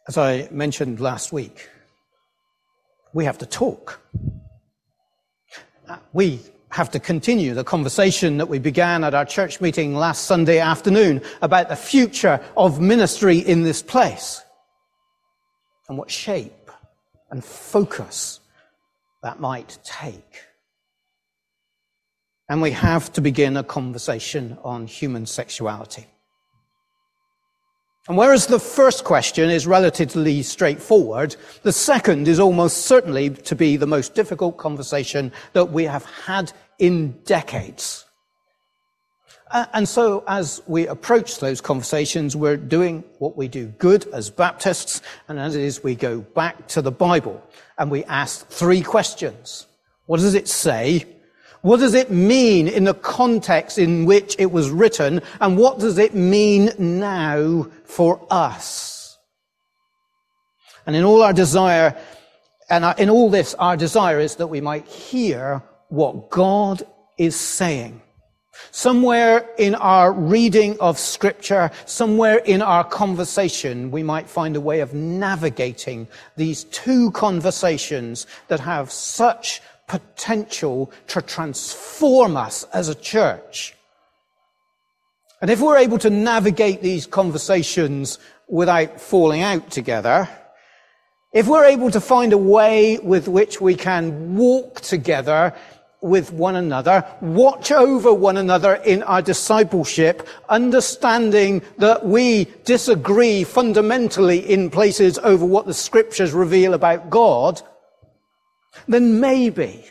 As I mentioned last week, we have to talk. We have to continue the conversation that we began at our church meeting last Sunday afternoon about the future of ministry in this place and what shape and focus that might take. And we have to begin a conversation on human sexuality. And whereas the first question is relatively straightforward, the second is almost certainly to be the most difficult conversation that we have had in decades. And so as we approach those conversations, we're doing what we do good as Baptists, and as it is, we go back to the Bible and we ask three questions. What does it say? What does it mean in the context in which it was written? And what does it mean now for us? And in all our desire, in all this, our desire is that we might hear what God is saying. Somewhere in our reading of Scripture, somewhere in our conversation, we might find a way of navigating these two conversations that have such potential to transform us as a church. And if we're able to navigate these conversations without falling out together, if we're able to find a way with which we can walk together with one another, watch over one another in our discipleship, understanding that we disagree fundamentally in places over what the Scriptures reveal about God, then maybe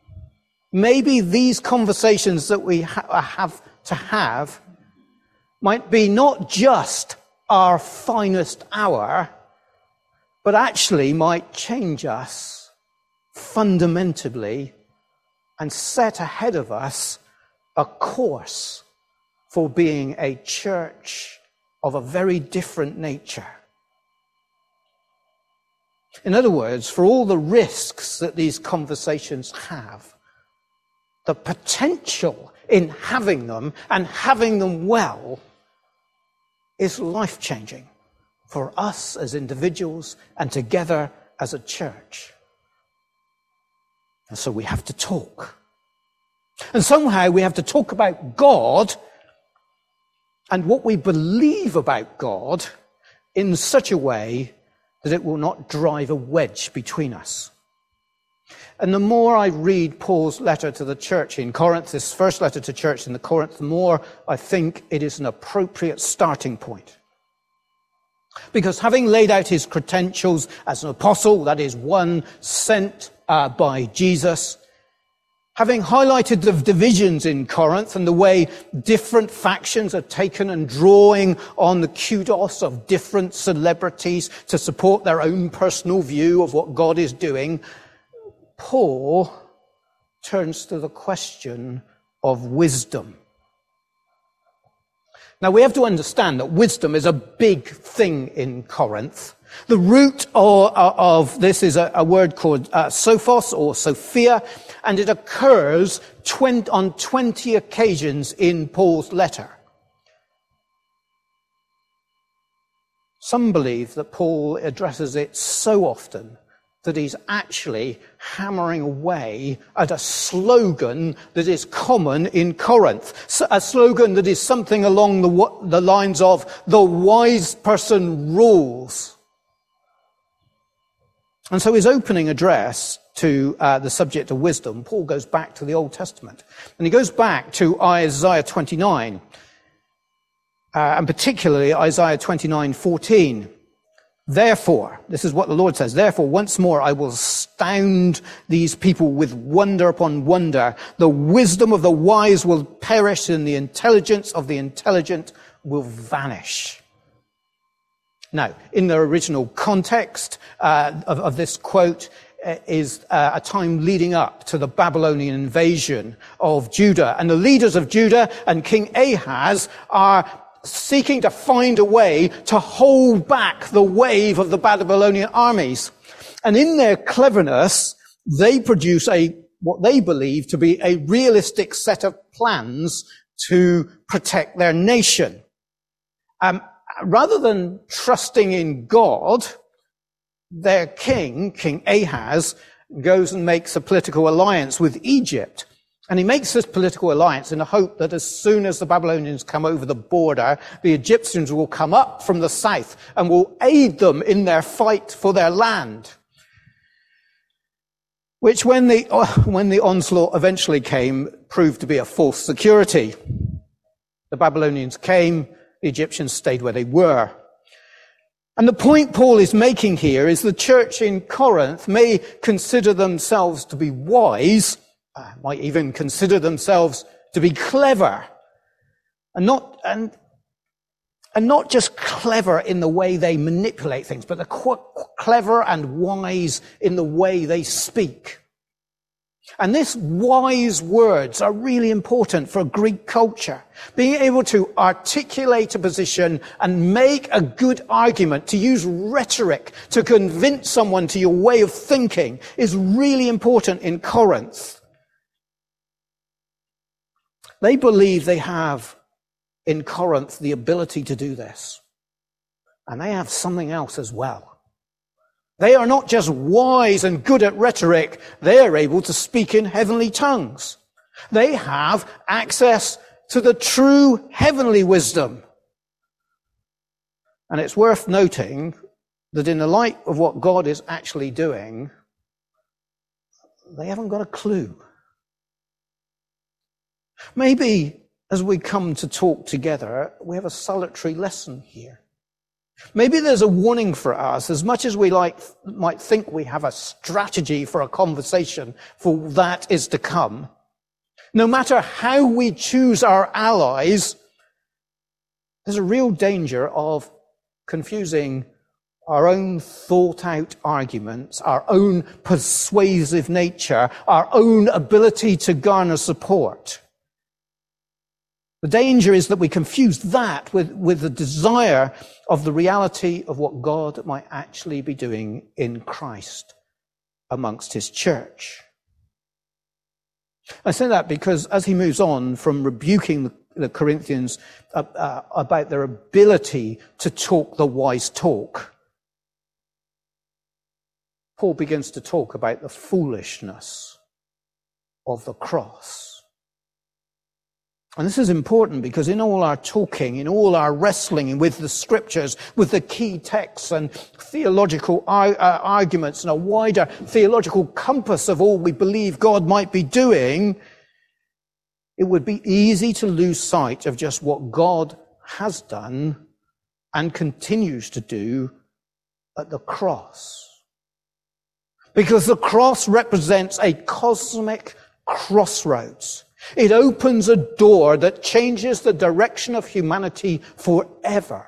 these conversations that we have to have might be not just our finest hour, but actually might change us fundamentally and set ahead of us a course for being a church of a very different nature. In other words, for all the risks that these conversations have, the potential in having them and having them well is life-changing for us as individuals and together as a church. And so we have to talk. And somehow we have to talk about God and what we believe about God in such a way that it will not drive a wedge between us. And the more I read Paul's letter to the church in Corinth, this first letter to church in the Corinth, the more I think it is an appropriate starting point. Because having laid out his credentials as an apostle, that is one sent by Jesus, having highlighted the divisions in Corinth and the way different factions are taken and drawing on the kudos of different celebrities to support their own personal view of what God is doing, Paul turns to the question of wisdom. Now, we have to understand that wisdom is a big thing in Corinth. The root of this is a word called sophos or Sophia, and it occurs on 20 occasions in Paul's letter. Some believe that Paul addresses it so often that he's actually hammering away at a slogan that is common in Corinth. A slogan that is something along the lines of, the wise person rules. And so his opening address to the subject of wisdom, Paul goes back to the Old Testament. And he goes back to Isaiah 29, and particularly Isaiah 29:14. Therefore, this is what the Lord says, therefore, once more I will astound these people with wonder upon wonder. The wisdom of the wise will perish, and the intelligence of the intelligent will vanish. Now, in the original context of this quote is a time leading up to the Babylonian invasion of Judah. And the leaders of Judah and King Ahaz are seeking to find a way to hold back the wave of the Babylonian armies. And in their cleverness, they produce what they believe to be a realistic set of plans to protect their nation. Rather than trusting in God their king, King Ahaz, goes and makes a political alliance with Egypt. And he makes this political alliance in the hope that as soon as the Babylonians come over the border, the Egyptians will come up from the south and will aid them in their fight for their land. Which, when the onslaught eventually came, proved to be a false security. The Babylonians came, the Egyptians stayed where they were. And the point Paul is making here is the church in Corinth may consider themselves to be wise, might even consider themselves to be clever, and not just clever in the way they manipulate things, but they're clever and wise in the way they speak. And these wise words are really important for Greek culture. Being able to articulate a position and make a good argument, to use rhetoric to convince someone to your way of thinking, is really important in Corinth. They believe they have in Corinth the ability to do this. And they have something else as well. They are not just wise and good at rhetoric, they are able to speak in heavenly tongues. They have access to the true heavenly wisdom. And it's worth noting that in the light of what God is actually doing, they haven't got a clue. Maybe as we come to talk together, we have a solitary lesson here. Maybe there's a warning for us, as much as we might think we have a strategy for a conversation, for that is to come. No matter how we choose our allies, there's a real danger of confusing our own thought-out arguments, our own persuasive nature, our own ability to garner support. The danger is that we confuse that with the desire of the reality of what God might actually be doing in Christ amongst his church. I say that because as he moves on from rebuking the Corinthians about their ability to talk the wise talk, Paul begins to talk about the foolishness of the cross. And this is important because in all our talking, in all our wrestling with the scriptures, with the key texts and theological arguments and a wider theological compass of all we believe God might be doing, it would be easy to lose sight of just what God has done and continues to do at the cross. Because the cross represents a cosmic crossroads. It opens a door that changes the direction of humanity forever.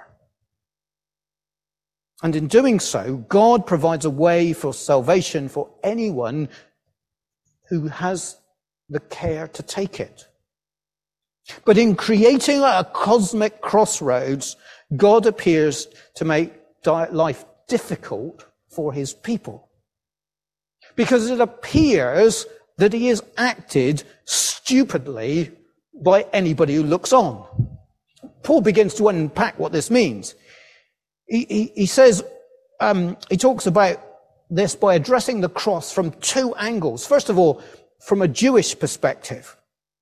And in doing so, God provides a way for salvation for anyone who has the care to take it. But in creating a cosmic crossroads, God appears to make life difficult for his people. Because it appears that he has acted stupidly by anybody who looks on. Paul begins to unpack what this means. He says, he talks about this by addressing the cross from two angles. First of all, from a Jewish perspective.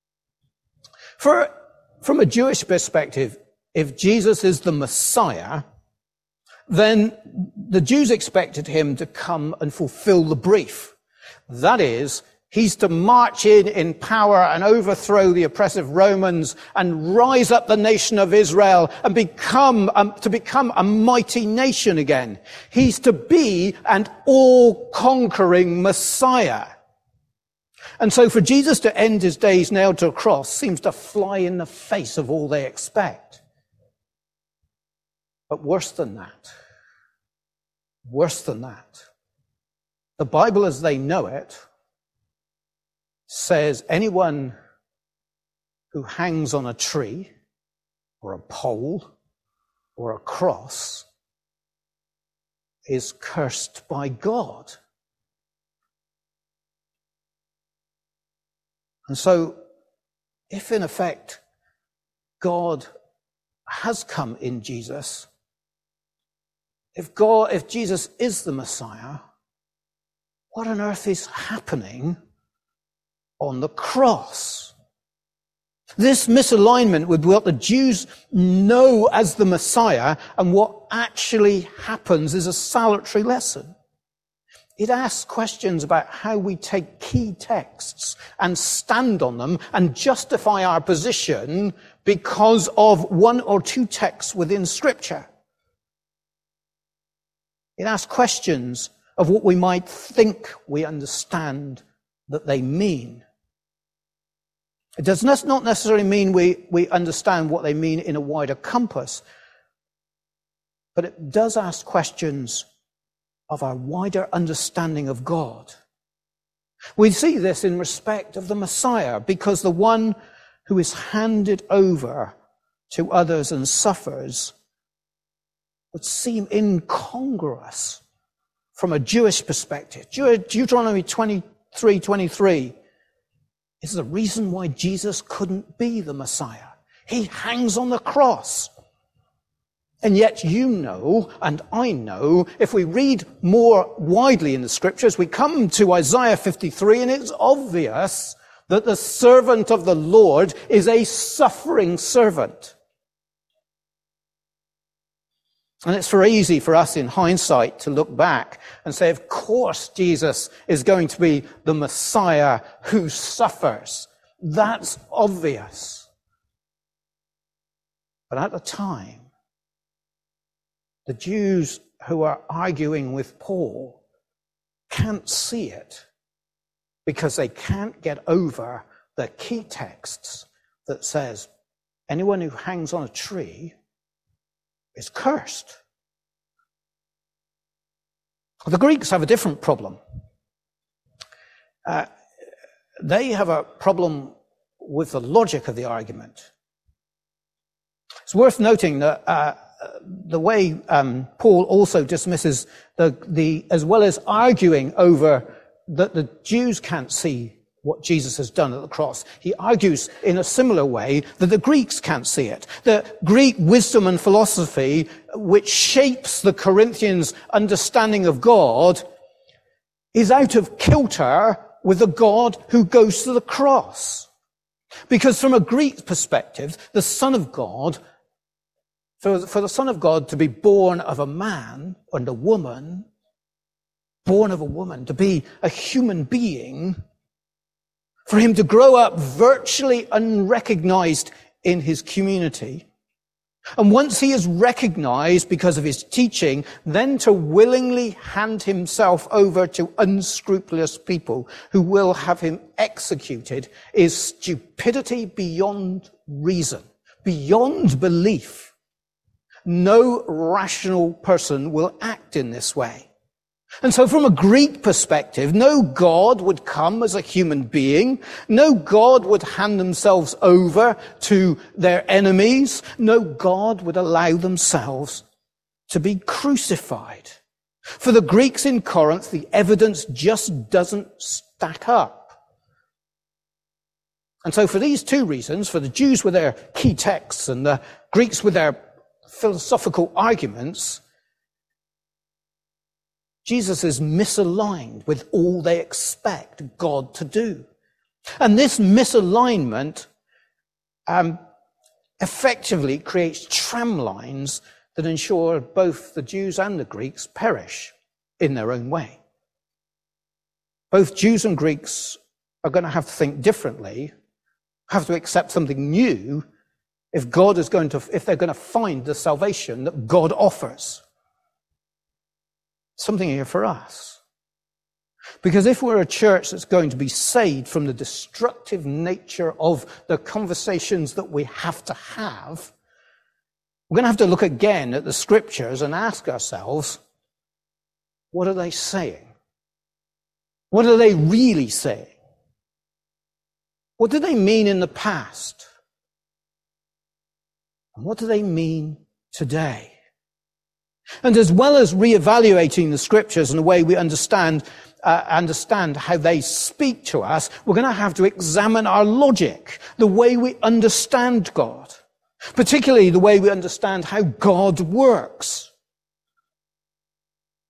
From a Jewish perspective, if Jesus is the Messiah, then the Jews expected him to come and fulfill the brief. That is, he's to march in power and overthrow the oppressive Romans and rise up the nation of Israel and become a mighty nation again. He's to be an all-conquering Messiah. And so for Jesus to end his days nailed to a cross seems to fly in the face of all they expect. But worse than that, the Bible as they know it says anyone who hangs on a tree or a pole or a cross is cursed by God. And so, if in effect God has come in Jesus, if Jesus is the Messiah, what on earth is happening on the cross? This misalignment with what the Jews know as the Messiah and what actually happens is a salutary lesson. It asks questions about how we take key texts and stand on them and justify our position because of one or two texts within Scripture. It asks questions of what we might think we understand that they mean. It does not necessarily mean we understand what they mean in a wider compass, but it does ask questions of our wider understanding of God. We see this in respect of the Messiah, because the one who is handed over to others and suffers would seem incongruous from a Jewish perspective. Deuteronomy 23:23 is the reason why Jesus couldn't be the Messiah. He hangs on the cross. And yet you know, and I know, if we read more widely in the Scriptures, we come to Isaiah 53, and it's obvious that the servant of the Lord is a suffering servant. And it's very easy for us in hindsight to look back and say, of course Jesus is going to be the Messiah who suffers. That's obvious. But at the time, the Jews who are arguing with Paul can't see it because they can't get over the key texts that says anyone who hangs on a tree is cursed. The Greeks have a different problem. They have a problem with the logic of the argument. It's worth noting that the way Paul also dismisses the as well as arguing over that the Jews can't see what Jesus has done at the cross, he argues in a similar way that the Greeks can't see it. The Greek wisdom and philosophy, which shapes the Corinthians' understanding of God, is out of kilter with the God who goes to the cross. Because from a Greek perspective, the Son of God, for the Son of God to be born of a man and a woman, born of a woman, to be a human being, for him to grow up virtually unrecognized in his community, and once he is recognized because of his teaching, then to willingly hand himself over to unscrupulous people who will have him executed, is stupidity beyond reason, beyond belief. No rational person will act in this way. And so from a Greek perspective, no God would come as a human being. No God would hand themselves over to their enemies. No God would allow themselves to be crucified. For the Greeks in Corinth, the evidence just doesn't stack up. And so for these two reasons, for the Jews with their key texts and the Greeks with their philosophical arguments, Jesus is misaligned with all they expect God to do. And this misalignment effectively creates tramlines that ensure both the Jews and the Greeks perish in their own way. Both Jews and Greeks are going to have to think differently, have to accept something new if they're going to find the salvation that God offers. Something here for us. Because if we're a church that's going to be saved from the destructive nature of the conversations that we have to have, we're going to have to look again at the Scriptures and ask ourselves, what are they saying? What are they really saying? What do they mean in the past? And what do they mean today? And as well as reevaluating the Scriptures and the way we understand how they speak to us, we're going to have to examine our logic, the way we understand God, particularly the way we understand how God works.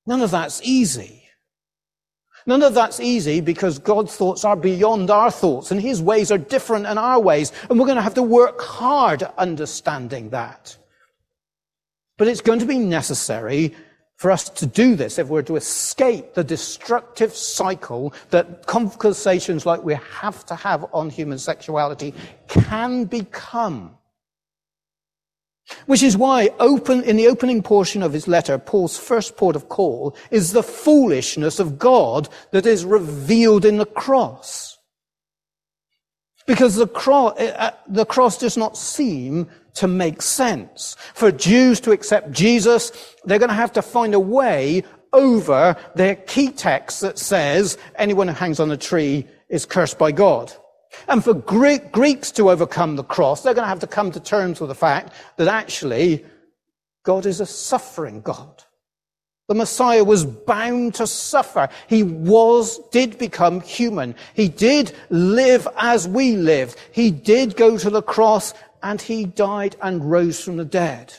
None of that's easy. None of that's easy because God's thoughts are beyond our thoughts and his ways are different than our ways. And we're going to have to work hard at understanding that. But it's going to be necessary for us to do this if we're to escape the destructive cycle that conversations like we have to have on human sexuality can become. Which is why in the opening portion of his letter, Paul's first port of call is the foolishness of God that is revealed in the cross. Because the cross does not seem to make sense. For Jews to accept Jesus, they're going to have to find a way over their key text that says anyone who hangs on a tree is cursed by God. And for Greeks to overcome the cross, they're going to have to come to terms with the fact that actually God is a suffering God. The Messiah was bound to suffer. He did become human. He did live as we lived. He did go to the cross and he died and rose from the dead.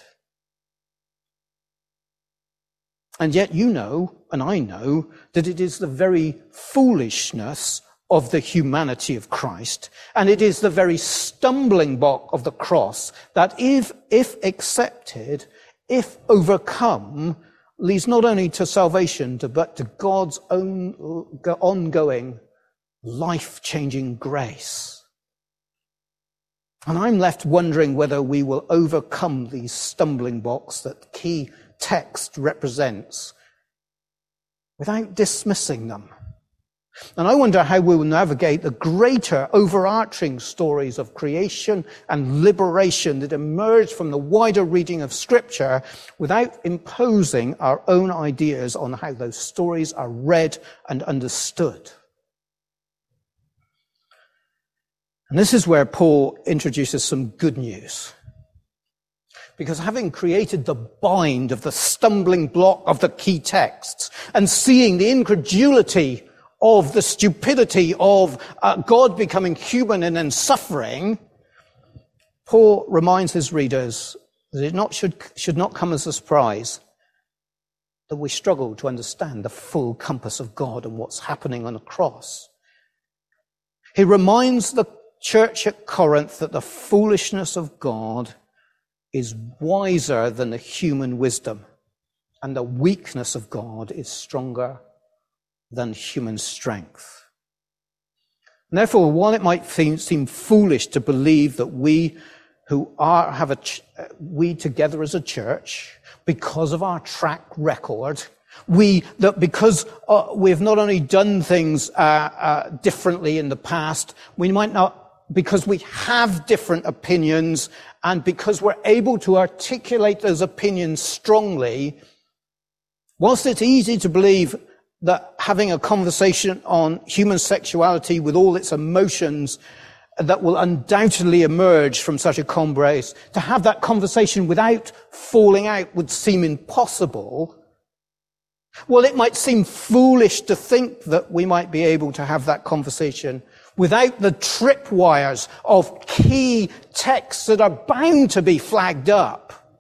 And yet you know, and I know, that it is the very foolishness of the humanity of Christ, and it is the very stumbling block of the cross that if accepted, if overcome, leads not only to salvation, but to God's own ongoing, life-changing grace. And I'm left wondering whether we will overcome these stumbling blocks that key text represents without dismissing them. And I wonder how we will navigate the greater overarching stories of creation and liberation that emerge from the wider reading of Scripture without imposing our own ideas on how those stories are read and understood. And this is where Paul introduces some good news. Because having created the bind of the stumbling block of the key texts and seeing the incredulity of the stupidity of God becoming human and then suffering, Paul reminds his readers that it should not come as a surprise that we struggle to understand the full compass of God and what's happening on the cross. He reminds the church at Corinth that the foolishness of God is wiser than the human wisdom, and the weakness of God is stronger than human strength. And therefore, while it might seem foolish to believe that we together as a church, because of our track record, because we've not only done things differently in the past, we might not, because we have different opinions, and because we're able to articulate those opinions strongly, whilst it's easy to believe that having a conversation on human sexuality with all its emotions that will undoubtedly emerge from such a embrace, to have that conversation without falling out would seem impossible. Well, it might seem foolish to think that we might be able to have that conversation without the tripwires of key texts that are bound to be flagged up.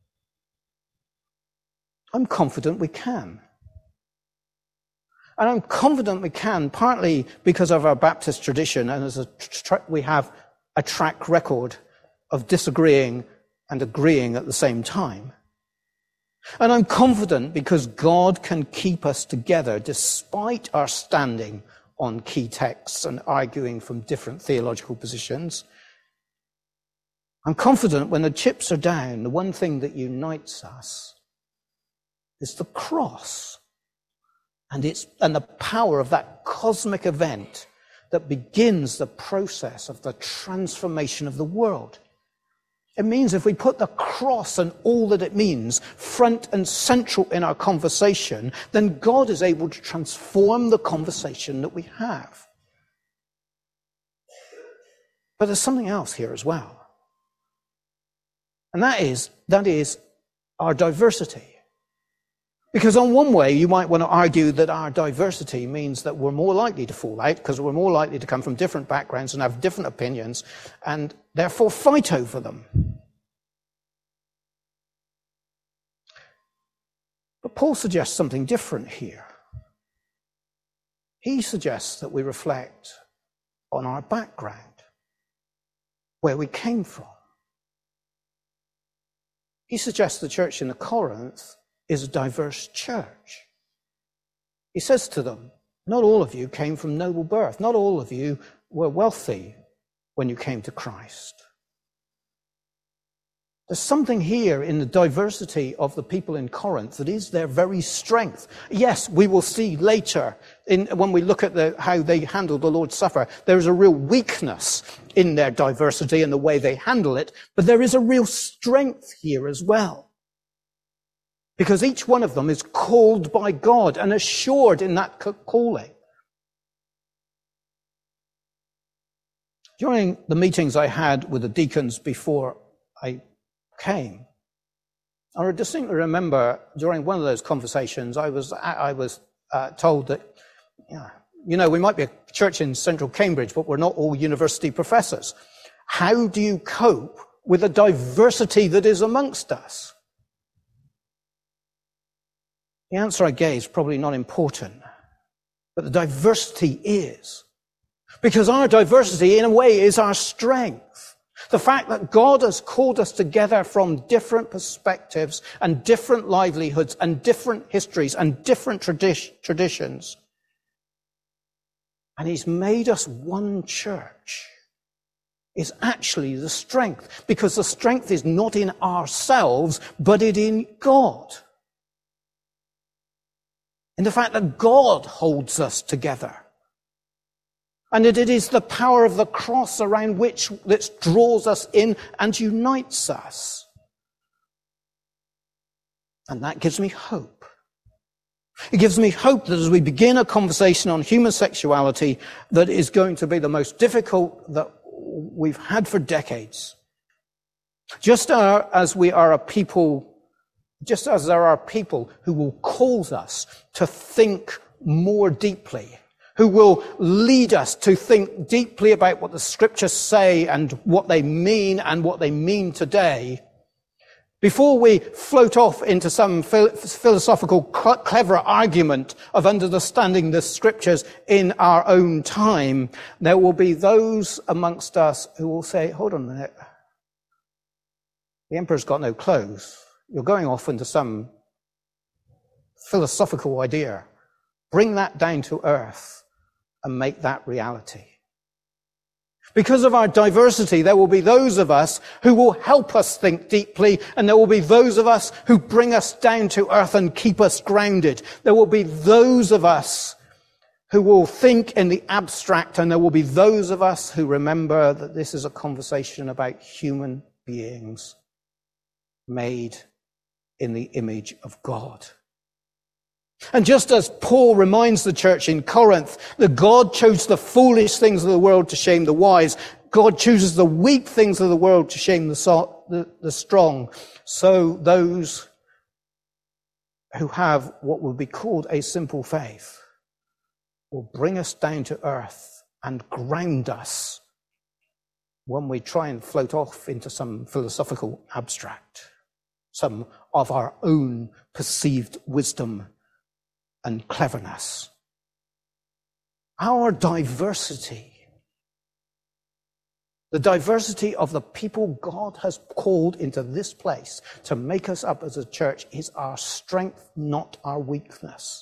I'm confident we can. And I'm confident we can, partly because of our Baptist tradition, and as we have a track record of disagreeing and agreeing at the same time. And I'm confident because God can keep us together despite our standing on key texts and arguing from different theological positions. I'm confident when the chips are down, the one thing that unites us is the cross. And the power of that cosmic event that begins the process of the transformation of the world. It means if we put the cross and all that it means front and central in our conversation, then God is able to transform the conversation that we have. But there's something else here as well. And that is our diversity. Because on one way, you might want to argue that our diversity means that we're more likely to fall out because we're more likely to come from different backgrounds and have different opinions and therefore fight over them. But But Paul suggests something different here. He suggests that we reflect on our background, where we came from. He suggests the church in Corinth is a diverse church. He says to them, not all of you came from noble birth. Not all of you were wealthy when you came to Christ. There's something here in the diversity of the people in Corinth that is their very strength. Yes, we will see later when we look at how they handled the Lord's Supper, there is a real weakness in their diversity and the way they handle it, but there is a real strength here as well. Because each one of them is called by God and assured in that calling. During the meetings I had with the deacons before I came, I distinctly remember during one of those conversations I was told that, we might be a church in central Cambridge, but we're not all university professors. How do you cope with the diversity that is amongst us? The answer I gave is probably not important, but the diversity is. Because our diversity, in a way, is our strength. The fact that God has called us together from different perspectives and different livelihoods and different histories and different traditions. And He's made us one church is actually the strength. Because the strength is not in ourselves, but it in God. In the fact that God holds us together. And that it is the power of the cross around which that draws us in and unites us. And that gives me hope. It gives me hope that as we begin a conversation on human sexuality that is going to be the most difficult that we've had for decades, just as there are people who will cause us to think more deeply, who will lead us to think deeply about what the scriptures say and what they mean today, before we float off into some philosophical clever argument of understanding the scriptures in our own time, there will be those amongst us who will say, hold on a minute, the emperor's got no clothes. You're going off into some philosophical idea. Bring that down to earth and make that reality. Because of our diversity, there will be those of us who will help us think deeply, and there will be those of us who bring us down to earth and keep us grounded. There will be those of us who will think in the abstract, and there will be those of us who remember that this is a conversation about human beings made in the image of God. And just as Paul reminds the church in Corinth that God chose the foolish things of the world to shame the wise, God chooses the weak things of the world to shame the strong. So those who have what would be called a simple faith will bring us down to earth and ground us when we try and float off into some philosophical abstract, some of our own perceived wisdom and cleverness. Our diversity, the diversity of the people God has called into this place to make us up as a church, is our strength, not our weakness.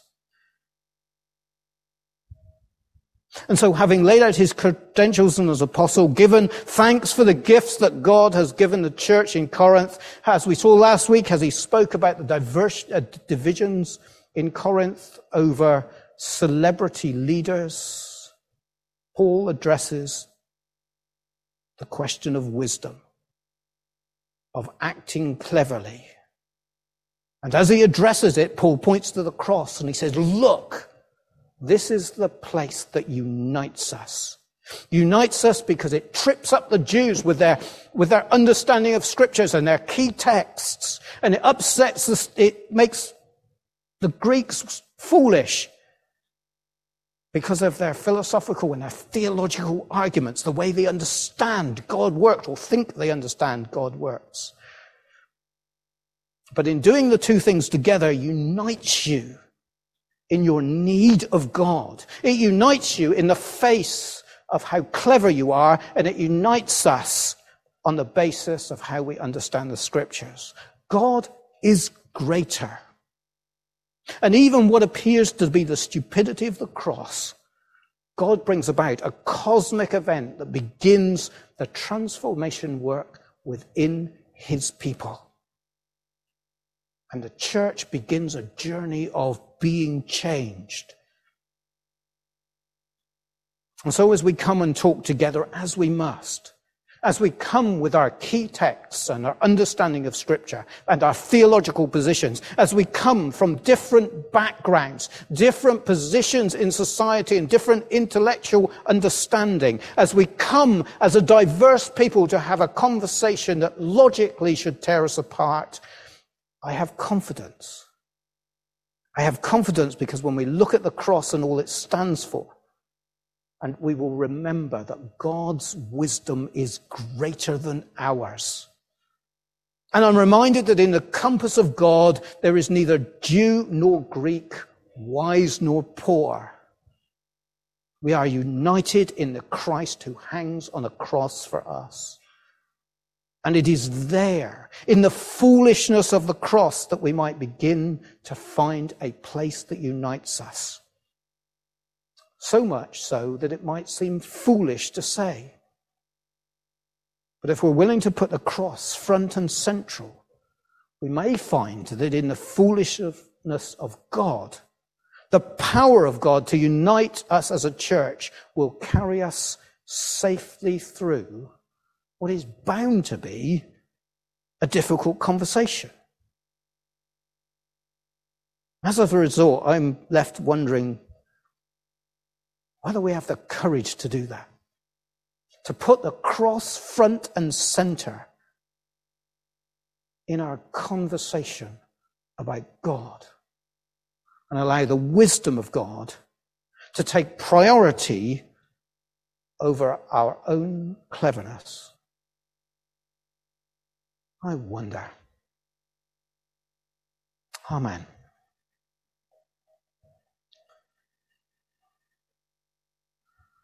And so, having laid out his credentials as apostle, given thanks for the gifts that God has given the church in Corinth, as we saw last week, as he spoke about the diverse divisions in Corinth over celebrity leaders, Paul addresses the question of wisdom, of acting cleverly. And as he addresses it, Paul points to the cross and he says, look, this is the place that unites us. Unites us because it trips up the Jews with their understanding of scriptures and their key texts, and it makes the Greeks foolish because of their philosophical and their theological arguments, the way they understand God works or think they understand God works. But in doing the two things together unites you in your need of God. It unites you in the face of how clever you are, and it unites us on the basis of how we understand the scriptures. God is greater. And even what appears to be the stupidity of the cross, God brings about a cosmic event that begins the transformation work within his people. And the church begins a journey of being changed. And so as we come and talk together, as we must, as we come with our key texts and our understanding of Scripture and our theological positions, as we come from different backgrounds, different positions in society and different intellectual understanding, as we come as a diverse people to have a conversation that logically should tear us apart, I have confidence. I have confidence because when we look at the cross and all it stands for, and we will remember that God's wisdom is greater than ours. And I'm reminded that in the compass of God, there is neither Jew nor Greek, wise nor poor. We are united in the Christ who hangs on a cross for us. And it is there, in the foolishness of the cross, that we might begin to find a place that unites us. So much so that it might seem foolish to say. But if we're willing to put the cross front and central, we may find that in the foolishness of God, the power of God to unite us as a church will carry us safely through what is bound to be a difficult conversation. As a result, I'm left wondering whether we have the courage to do that, to put the cross front and center in our conversation about God and allow the wisdom of God to take priority over our own cleverness. I wonder. Amen.